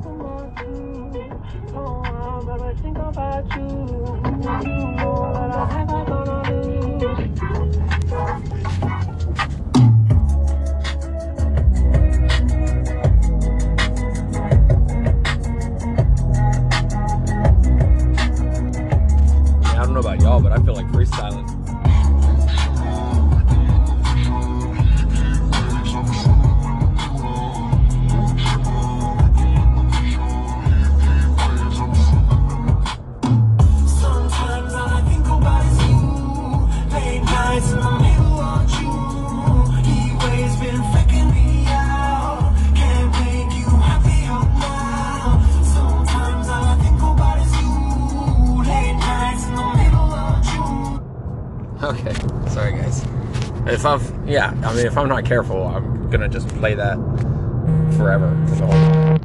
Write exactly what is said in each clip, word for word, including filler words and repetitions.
I don't know about y'all, but I feel like freestyling. Sometimes all I think about is you. Late nights in the middle of June. He always been faking me out. Can't make you happier now. Sometimes all I think about is you. Late nights in the middle of June. Okay, sorry guys. If I'm, yeah, I mean, if I'm not careful, I'm gonna just play that forever for the whole time.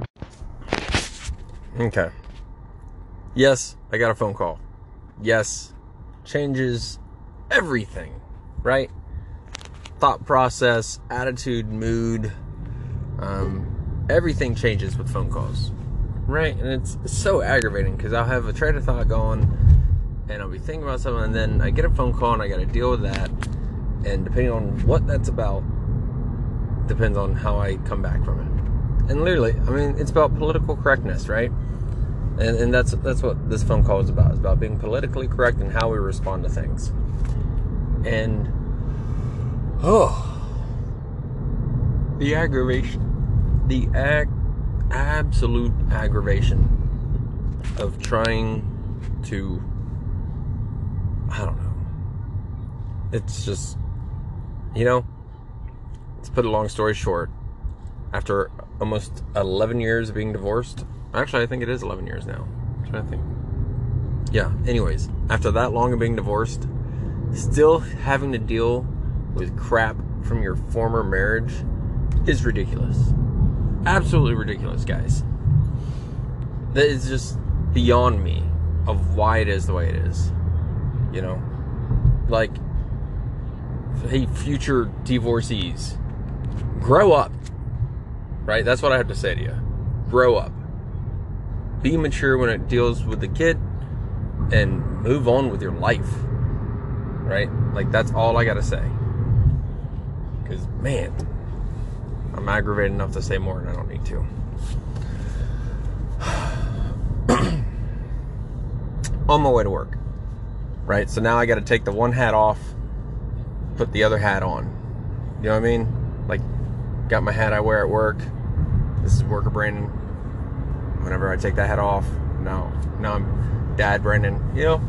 Okay. Yes, I got a phone call. Yes, changes everything, right? Thought process, attitude, mood, um, everything changes with phone calls, right? And it's, it's so aggravating because I'll have a train of thought going and I'll be thinking about something and then I get a phone call and I got to deal with that. And depending on what that's about, depends on how I come back from it. And literally, I mean, it's about political correctness, right? And, and that's that's what this phone call is about. It's about being politically correct and how we respond to things. And, oh, the aggravation, the ag- absolute aggravation of trying to, I don't know. It's just, you know, let's put a long story short. After almost eleven years of being divorced, actually, I think it is eleven years now. I'm trying to think. Yeah, anyways, after that long of being divorced, still having to deal with crap from your former marriage is ridiculous. Absolutely ridiculous, guys. That is just beyond me of why it is the way it is. You know? Like, hey, future divorcees, grow up. Right? That's what I have to say to you. Grow up. Be mature when it deals with the kid and move on with your life. Right? Like, that's all I gotta say. Because, man, I'm aggravated enough to say more and I don't need to. On my way to work. Right? So now I gotta take the one hat off, put the other hat on. You know what I mean? Like, got my hat I wear at work. This is worker Brandon. Whenever I take that hat off, now, now I'm Dad Brandon. You know,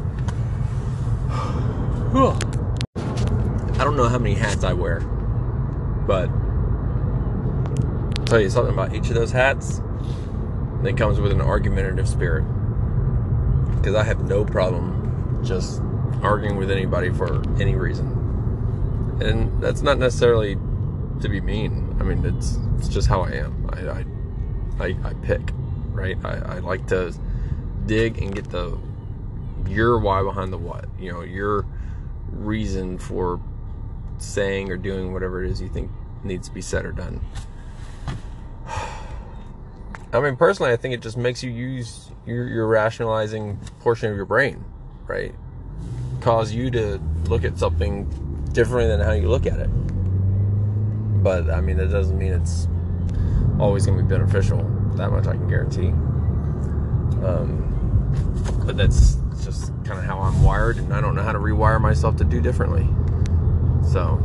I don't know how many hats I wear, but I'll tell you something about each of those hats. It comes with an argumentative spirit, because I have no problem just arguing with anybody for any reason, and that's not necessarily to be mean. I mean, it's it's just how I am. I I, I, I pick, right? I, I like to dig and get the your why behind the what. You know, your reason for saying or doing whatever it is you think needs to be said or done. I mean, personally, I think it just makes you use your, your rationalizing portion of your brain, right? Cause you to look at something differently than how you look at it. But, I mean, that doesn't mean it's always going to be beneficial. That much I can guarantee. Um, but that's just kind of how I'm wired, and I don't know how to rewire myself to do differently. So,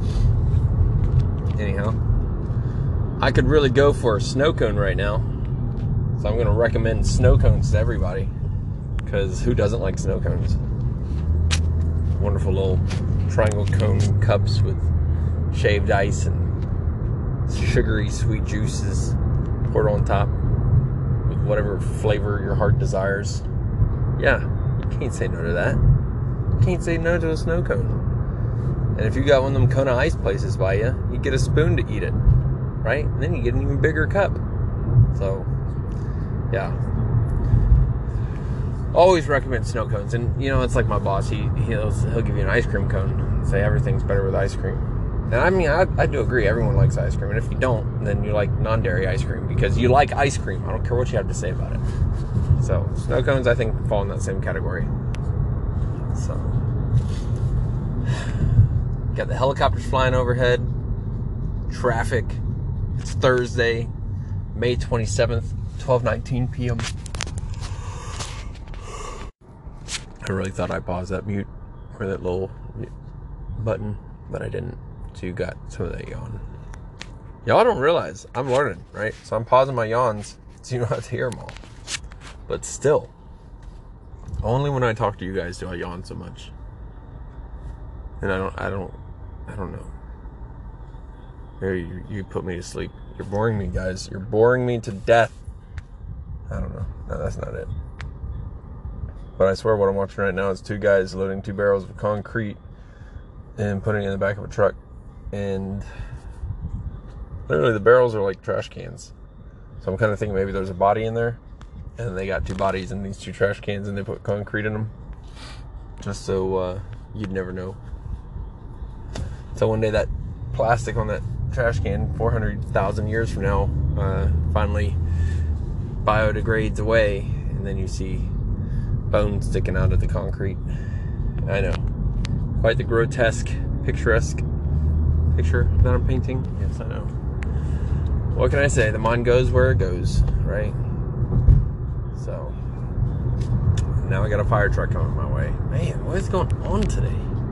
anyhow, I could really go for a snow cone right now. So I'm going to recommend snow cones to everybody, because who doesn't like snow cones? Wonderful little triangle cone cups with shaved ice and sugary sweet juices poured on top with whatever flavor your heart desires. Yeah, you can't say no to that. You can't say no to a snow cone. And if you got one of them Kona ice places by you, you get a spoon to eat it, right? And then you get an even bigger cup. So, yeah. Always recommend snow cones. And, you know, it's like my boss. He, he'll, he'll give you an ice cream cone and say everything's better with ice cream. And I mean, I, I do agree, everyone likes ice cream. And if you don't, then you like non-dairy ice cream because you like ice cream. I don't care what you have to say about it. So, snow cones, I think, fall in that same category. So, got the helicopters flying overhead. Traffic. It's Thursday, May twenty-seventh, twelve nineteen p.m. I really thought I paused that mute or that little button, but I didn't. So you got some of that yawn. Y'all don't realize I'm learning, right? So I'm pausing my yawns so you don't have to hear them all. But still, only when I talk to you guys do I yawn so much. And I don't, I don't, I don't know. Here, you, you put me to sleep. You're boring me, guys. You're boring me to death. I don't know. No, that's not it. But I swear what I'm watching right now is two guys loading two barrels of concrete and putting it in the back of a truck. And literally the barrels are like trash cans. So I'm kind of thinking maybe there's a body in there. And they got two bodies in these two trash cans and they put concrete in them. Just so uh, you'd never know. So one day that plastic on that trash can, four hundred thousand years from now, uh, finally biodegrades away. And then you see bones sticking out of the concrete. I know. Quite the grotesque, picturesque picture that I'm painting. Yes, I know. What can I say? The mind goes where it goes, right? So, now I got a fire truck coming my way. Man, what is going on today?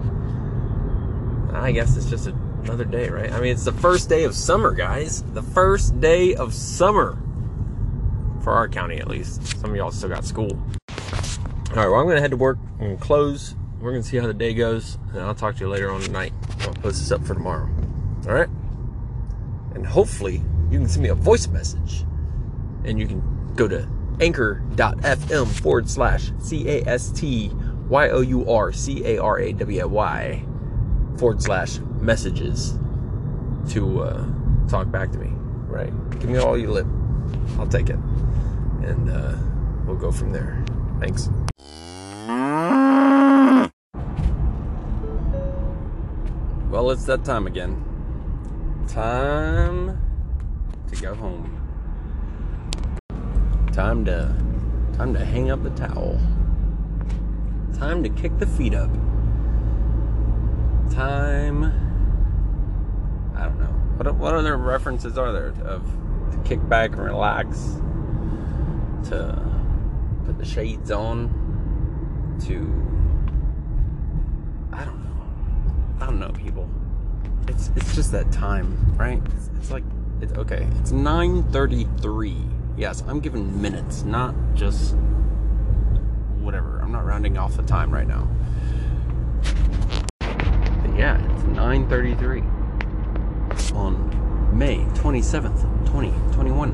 I guess it's just another day, right? I mean, it's the first day of summer, guys. The first day of summer. For our county, at least. Some of y'all still got school. All right, well, I'm going to head to work and close. We're going to see how the day goes. And I'll talk to you later on tonight. I'll post this up for tomorrow. All right? And hopefully, you can send me a voice message. And you can go to anchor.fm forward slash C-A-S-T-Y-O-U-R-C-A-R-A-W-Y forward slash messages to uh, talk back to me, right? Give me all you lip. I'll take it. And uh, we'll go from there. Thanks. Well, it's that time again. Time to go home. Time to, time to hang up the towel. Time to kick the feet up. Time, I don't know. What what other references are there of to kick back and relax? To put the shades on? To, I don't know. I don't know, people. It's it's just that time, right? It's, it's like, it's okay. It's nine thirty-three. Yes, I'm giving minutes, not just whatever. I'm not rounding off the time right now. But yeah, it's nine thirty-three on May twenty-seventh, twenty twenty-one.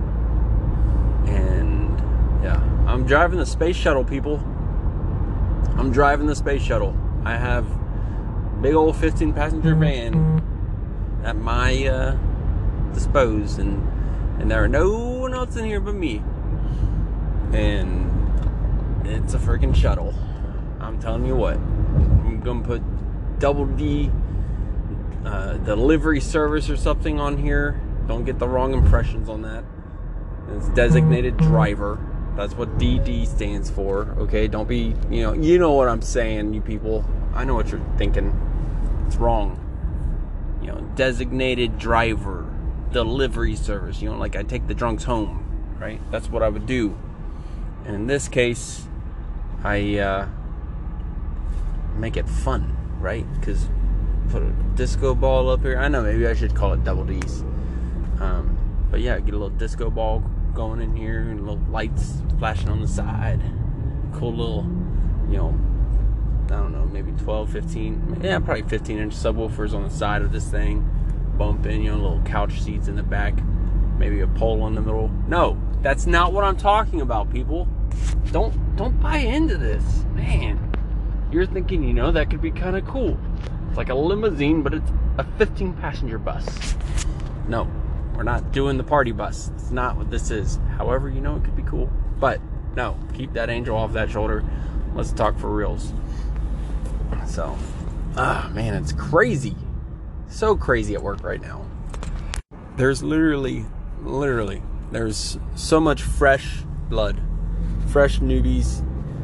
And yeah, I'm driving the space shuttle, people. I'm driving the space shuttle. I have a big old fifteen passenger van at my uh, disposal, and and there are no one else in here but me. And it's a freaking shuttle. I'm telling you what. I'm gonna put double D uh, delivery service or something on here. Don't get the wrong impressions on that. It's designated driver. That's what D D stands for. Okay, don't be, you know, you know what I'm saying, you people. I know what you're thinking. It's wrong. You know, designated driver. Delivery service, you know, like I take the drunks home, right? That's what I would do. And in this case, I uh, make it fun, right? Because put a disco ball up here. I know, maybe I should call it double D's. Um, but yeah, get a little disco ball going in here and little lights flashing on the side. Cool little, you know, I don't know, maybe twelve, fifteen, yeah, probably fifteen inch subwoofers on the side of this thing. Bump in, you know, little couch seats in the back, maybe a pole in the middle. No, that's not what I'm talking about, people. Don't don't buy into this, man. You're thinking, you know, that could be kind of cool. It's like a limousine, but it's a fifteen passenger bus. No, we're not doing the party bus. It's not what this is. However, you know, it could be cool, but no, keep that angel off that shoulder. Let's talk for reals. So, ah, man, it's crazy. So crazy at work right now. There's literally, literally, there's so much fresh blood. Fresh newbies.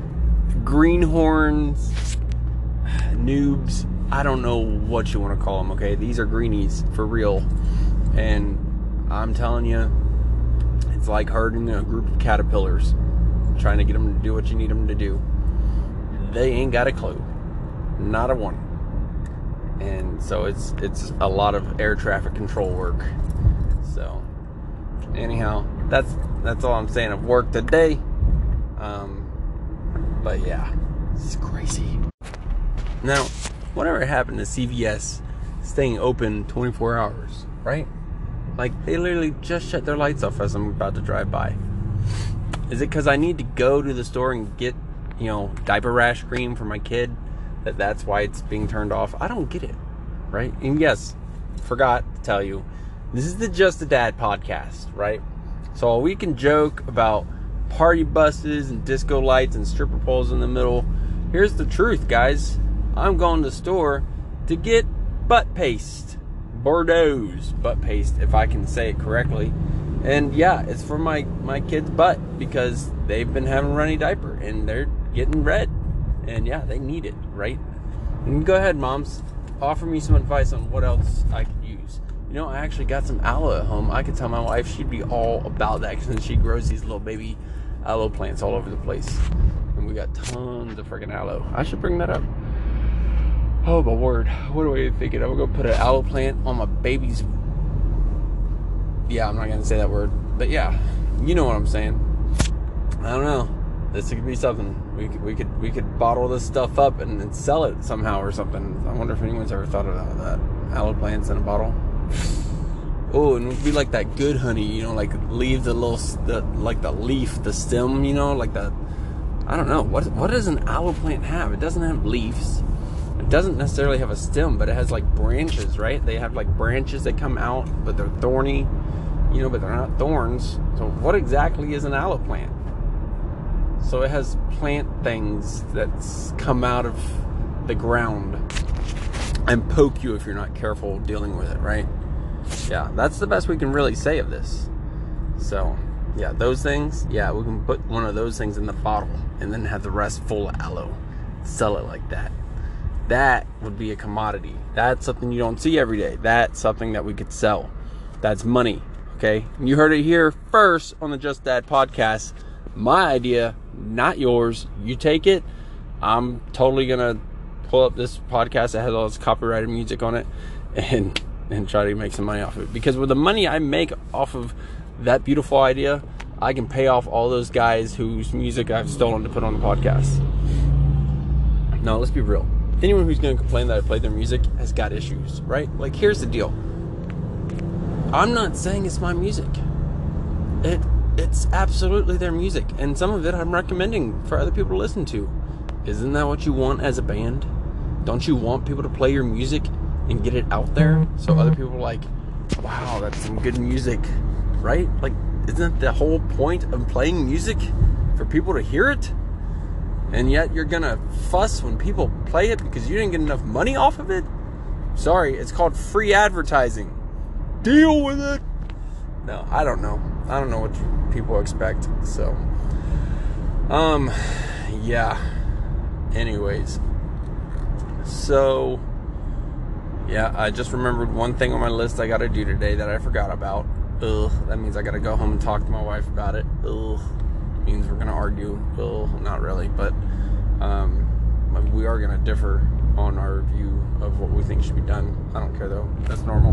Greenhorns. Noobs. I don't know what you want to call them, okay? These are greenies, for real. And I'm telling you, it's like herding a group of caterpillars. Trying to get them to do what you need them to do. They ain't got a clue. Not a one. And so it's it's a lot of air traffic control work. So anyhow, that's that's all I'm saying of work today. Um, but yeah, it's crazy. Now, whatever happened to C V S staying open twenty-four hours, right? Like, they literally just shut their lights off as I'm about to drive by. Is it because I need to go to the store and get, you know, diaper rash cream for my kid, that that's why it's being turned off? I don't get it, right? And yes, forgot to tell you, this is the Just a Dad podcast, right? So we can joke about party buses and disco lights and stripper poles in the middle. Here's the truth, guys. I'm going to the store to get butt paste. Bordeaux's butt paste, if I can say it correctly. And yeah, it's for my, my kid's butt because they've been having a runny diaper and they're getting red. And yeah, they need it, right? And go ahead, moms. Offer me some advice on what else I could use. You know, I actually got some aloe at home. I could tell my wife she'd be all about that because she grows these little baby aloe plants all over the place. And we got tons of freaking aloe. I should bring that up. Oh my word, what are we thinking? I'm gonna put an aloe plant on my baby's... Yeah, I'm not gonna say that word. But yeah, you know what I'm saying. I don't know. This could be something. We could we could, we could bottle this stuff up and, and sell it somehow or something. I wonder if anyone's ever thought of that. Aloe plants in a bottle. Oh, and it would be like that good honey, you know, like leave the little, the, like the leaf, the stem, you know, like the... I don't know. What What does an aloe plant have? It doesn't have leaves. It doesn't necessarily have a stem, but it has like branches, right? They have like branches that come out, but they're thorny, you know, but they're not thorns. So what exactly is an aloe plant? So it has plant things that's come out of the ground and poke you if you're not careful dealing with it, right? Yeah, that's the best we can really say of this. So yeah, those things, yeah, we can put one of those things in the bottle and then have the rest full of aloe. Sell it like that. That would be a commodity. That's something you don't see every day. That's something that we could sell. That's money, okay? You heard it here first on the Just Dad podcast. My idea, not yours. You take it. I'm totally going to pull up this podcast that has all this copyrighted music on it and, and try to make some money off of it. Because with the money I make off of that beautiful idea, I can pay off all those guys whose music I've stolen to put on the podcast. No, let's be real. Anyone who's going to complain that I played their music has got issues, right? Like, here's the deal. I'm not saying it's my music. It It's absolutely their music. And some of it I'm recommending for other people to listen to. Isn't that what you want as a band? Don't you want people to play your music and get it out there so other people are like, wow, that's some good music, right? Like, isn't the whole point of playing music for people to hear it? And yet you're gonna fuss when people play it because you didn't get enough money off of it? Sorry, it's called free advertising. Deal with it. No, I don't know. I don't know what you people expect. So, um, yeah. Anyways, so yeah, I just remembered one thing on my list I got to do today that I forgot about. Ugh, that means I got to go home and talk to my wife about it. Ugh. Means we're gonna argue. Well, not really, but um, we are gonna differ on our view of what we think should be done. I don't care though. That's normal.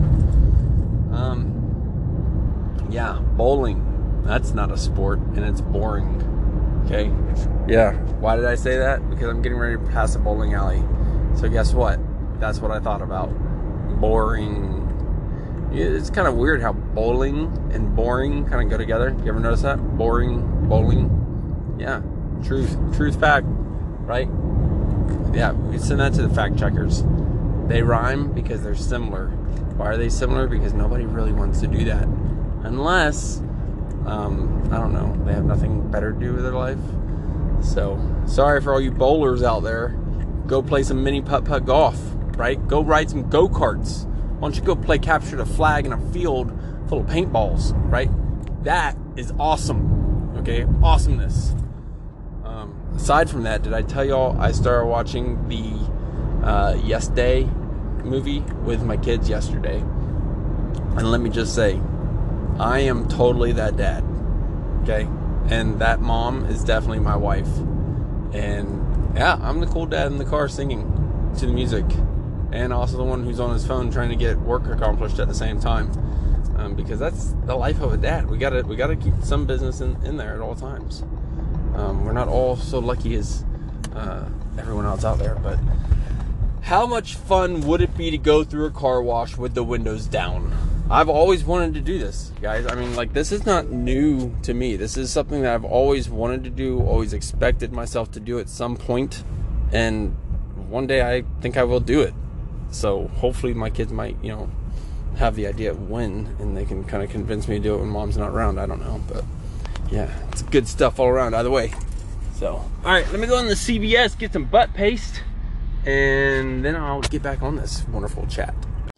Um, yeah, bowling. That's not a sport, and it's boring. Okay. Yeah. Why did I say that? Because I'm getting ready to pass a bowling alley. So guess what? That's what I thought about. Boring. It's kind of weird how bowling and boring kind of go together. You ever notice that? Boring, bowling. Yeah, truth, truth fact, right? Yeah, we send that to the fact checkers. They rhyme because they're similar. Why are they similar? Because nobody really wants to do that. Unless, um, I don't know, they have nothing better to do with their life. So, sorry for all you bowlers out there. Go play some mini putt-putt golf, right? Go ride some go-karts. Why don't you go play capture the flag in a field full of paintballs, right? That is awesome. Okay, awesomeness. Um, aside from that, did I tell y'all I started watching the uh, Yes Day movie with my kids yesterday? And let me just say, I am totally that dad. Okay, and that mom is definitely my wife. And yeah, I'm the cool dad in the car singing to the music, and also the one who's on his phone trying to get work accomplished at the same time. Um, because that's the life of a dad. We gotta we gotta keep some business in, in there at all times. Um, we're not all so lucky as uh, everyone else out there, but how much fun would it be to go through a car wash with the windows down? I've always wanted to do this, guys. I mean, like, this is not new to me. This is something that I've always wanted to do, always expected myself to do at some point, and one day I think I will do it. So hopefully my kids might, you know, have the idea of when, and they can kind of convince me to do it when mom's not around. I don't know, but yeah, it's good stuff all around either way. So, all right, let me go in the C V S, get some butt paste, and then I'll get back on this wonderful chat.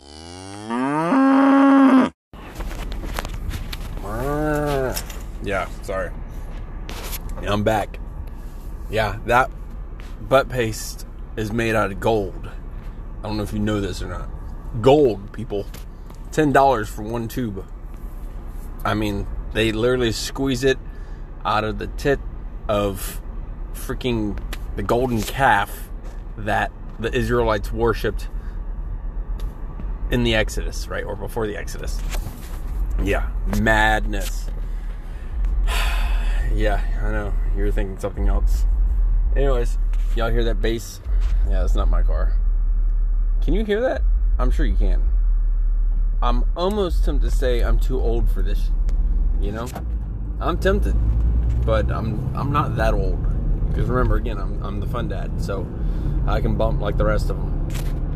Yeah, sorry. Yeah, I'm back. Yeah, that butt paste is made out of gold. I don't know if you know this or not. Gold, people. ten dollars for one tube. I mean, they literally squeeze it out of the tit of freaking the golden calf that the Israelites worshipped in the Exodus, right? Or before the Exodus. Yeah, madness. Yeah, I know. You were thinking something else. Anyways, y'all hear that bass? Yeah, that's not my car. Can you hear that? I'm sure you can. I'm almost tempted to say I'm too old for this. You know? I'm tempted. But I'm I'm not that old. Because remember, again, I'm I'm the fun dad. So I can bump like the rest of them.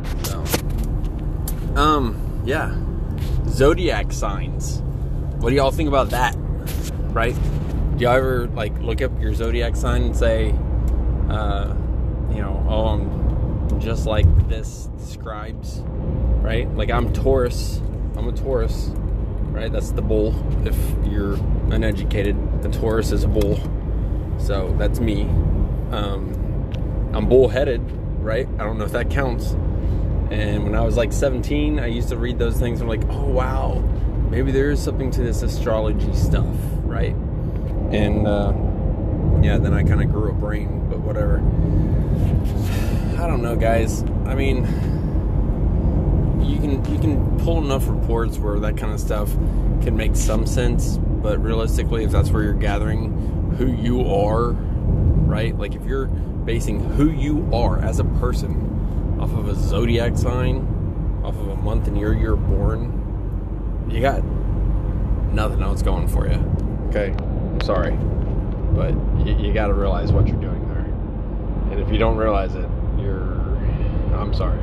So, um, yeah. Zodiac signs. What do y'all think about that? Right? Do y'all ever, like, look up your zodiac sign and say, uh, you know, oh, I'm just like this describes, right? Like, I'm Taurus. I'm a Taurus, right? That's the bull. If you're uneducated, the Taurus is a bull. So, that's me. Um, I'm bullheaded, right? I don't know if that counts. And when I was, like, seventeen, I used to read those things. I'm like, oh, wow. Maybe there is something to this astrology stuff, right? And, uh, yeah, then I kind of grew a brain, but whatever. I don't know, guys. I mean, you can you can pull enough reports where that kind of stuff can make some sense, but realistically, if that's where you're gathering who you are, right? Like, if you're basing who you are as a person off of a zodiac sign, off of a month and year you're born, you got nothing else going for you, okay? I'm sorry, but you, you got to realize what you're doing there. And if you don't realize it, you're, I'm sorry.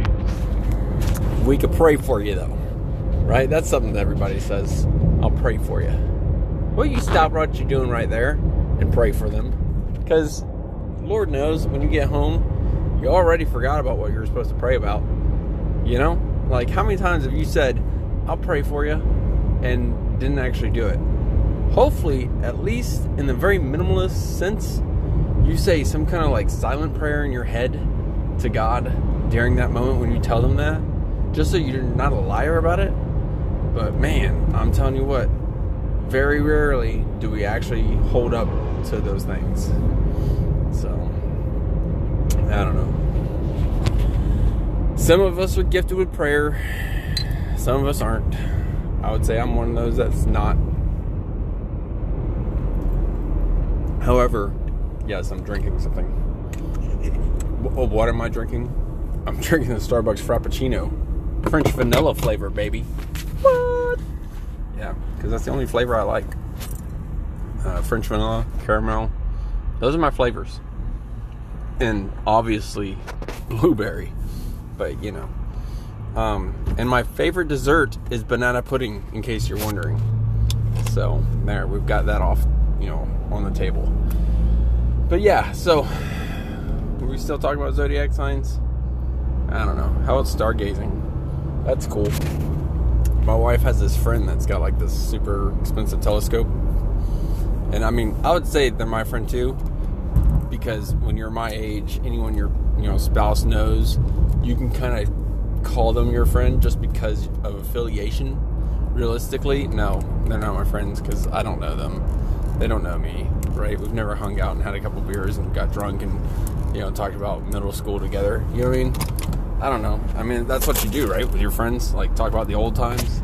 We could pray for you, though, right? That's something that everybody says. I'll pray for you. Well, you stop what you're doing right there and pray for them. Because Lord knows when you get home, you already forgot about what you were supposed to pray about. You know? Like, how many times have you said, I'll pray for you, and didn't actually do it? Hopefully, at least in the very minimalist sense, you say some kind of like silent prayer in your head to God during that moment when you tell them that, just so you're not a liar about it. But man, I'm telling you what, very rarely do we actually hold up to those things. So, I don't know. Some of us are gifted with prayer. Some of us aren't. I would say I'm one of those that's not. However, yes, I'm drinking something. Oh, what am I drinking? I'm drinking the Starbucks Frappuccino. French vanilla flavor, baby. What? Yeah, because that's the only flavor I like. Uh, French vanilla, caramel. Those are my flavors. And obviously, blueberry. But, you know. Um, and my favorite dessert is banana pudding, in case you're wondering. So, there, we've got that off, you know, on the table. But yeah, so, were we still talking about zodiac signs? I don't know. How about stargazing? That's cool. my wife has this friend that's got like this super expensive telescope. And I mean, I would say they're my friend too, because when you're my age, anyone your you know spouse knows, you can kind of call them your friend just because of affiliation. Realistically, no, they're not my friends because I don't know them. They don't know me, right? We've never hung out and had a couple beers and got drunk and, you know, talked about middle school together. You know what I mean? I don't know. I mean, that's what you do, right? With your friends, like talk about the old times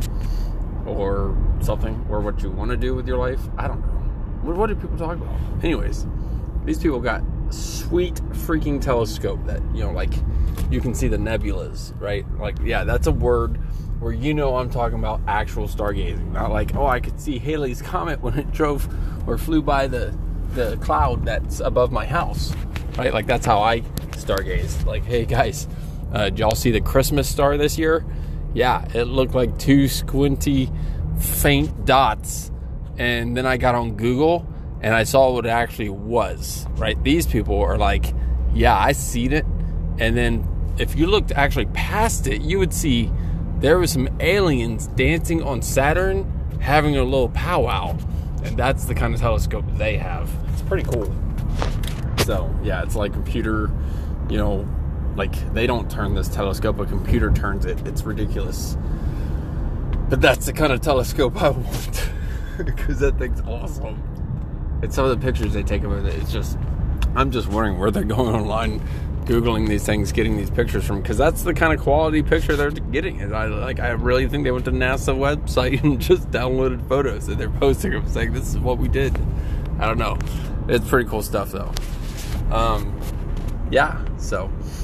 or something, or what you want to do with your life. I don't know. What, what do people talk about? Anyways, these people got a sweet freaking telescope that, you know, like you can see the nebulas, right? Like, yeah, that's a word where you know I'm talking about actual stargazing. Not like, oh, I could see Halley's Comet when it drove or flew by the, the cloud that's above my house, right? Like, that's how I stargaze. Like, hey, guys, uh, did y'all see the Christmas star this year? Yeah, it looked like two squinty, faint dots. And then I got on Google and I saw what it actually was, right? These people are like, yeah, I seen it. And then if you looked actually past it, you would see there was some aliens dancing on Saturn having a little powwow. And that's the kind of telescope they have. It's pretty cool. So, yeah, it's like computer, you know, like they don't turn this telescope, a computer turns it. It's ridiculous. But that's the kind of telescope I want. Because that thing's awesome. And some of the pictures they take of it, it's just, I'm just wondering where they're going online, Googling these things, getting these pictures from, because that's the kind of quality picture they're getting. And I like, I really think they went to NASA website and just downloaded photos and they're posting them, saying this is what we did. I don't know. It's pretty cool stuff though. Um, yeah. So,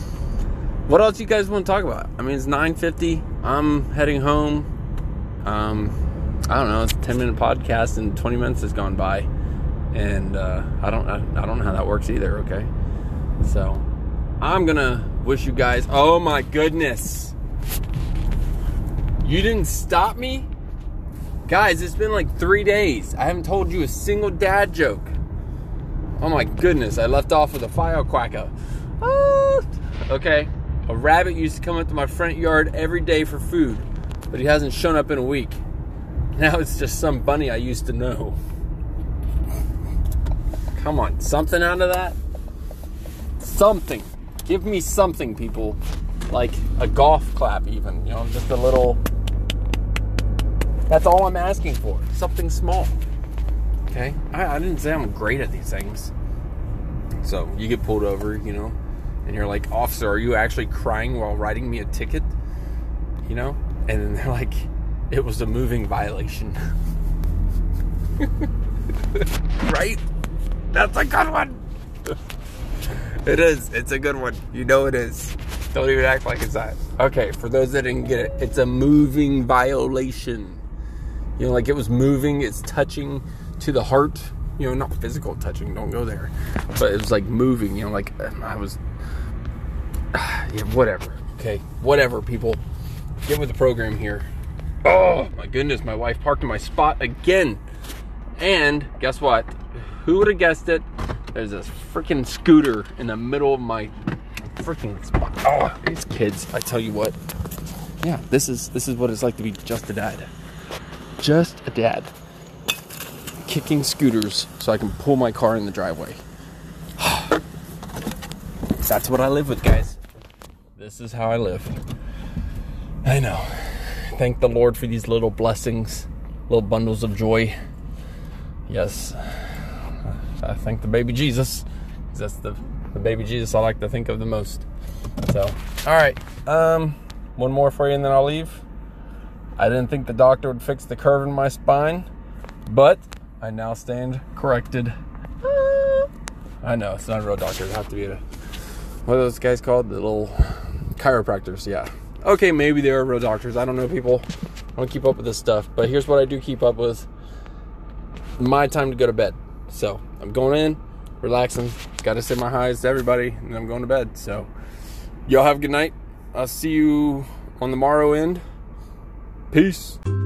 what else you guys want to talk about? I mean, it's nine fifty. I'm heading home. Um. I don't know, it's a ten minute podcast and twenty minutes has gone by. And uh, I don't I, I don't know how that works either, okay? So, I'm gonna wish you guys, oh my goodness. You didn't stop me? Guys, it's been like three days. I haven't told you a single dad joke. Oh my goodness, I left off with a firecracker. Ah, okay, a rabbit used to come up to my front yard every day for food, but he hasn't shown up in a week. Now it's just some bunny I used to know. Come on, something out of that? Something. Give me something, people. Like a golf clap even, you know, just a little. That's all I'm asking for. Something small. Okay? I, I didn't say I'm great at these things. So, you get pulled over, you know, and you're like, officer, are you actually crying while writing me a ticket? You know? And then they're like, it was a moving violation. Right? That's a good one. It is. It's a good one. You know it is. Don't even act like it's not. Okay, for those that didn't get it, it's a moving violation. You know, like it was moving, it's touching to the heart. You know, not physical touching, don't go there. But it was like moving, you know, like I was, yeah, whatever. Okay, whatever, people. Get with the program here. Oh, my goodness, my wife parked in my spot again. And guess what? Who would have guessed it? There's this freaking scooter in the middle of my freaking spot. Oh, these kids, I tell you what. Yeah, this is this is what it's like to be just a dad. Just a dad. Kicking scooters so I can pull my car in the driveway. That's what I live with, guys. This is how I live. I know. Thank the Lord for these little blessings, little bundles of joy. Yes. I thank the baby Jesus. That's the, the baby Jesus I like to think of the most. So, all right. Um, one more for you and then I'll leave. I didn't think the doctor would fix the curve in my spine, but I now stand corrected. I know, it's not a real doctor. It'd have to be a, what are those guys called? The little chiropractors, yeah. Okay, maybe they are real doctors. I don't know, people. I don't keep up with this stuff. But here's what I do keep up with. My time to go to bed. So, I'm going in, relaxing. Got to say my highs to everybody, and then I'm going to bed. So, y'all have a good night. I'll see you on the morrow end. Peace.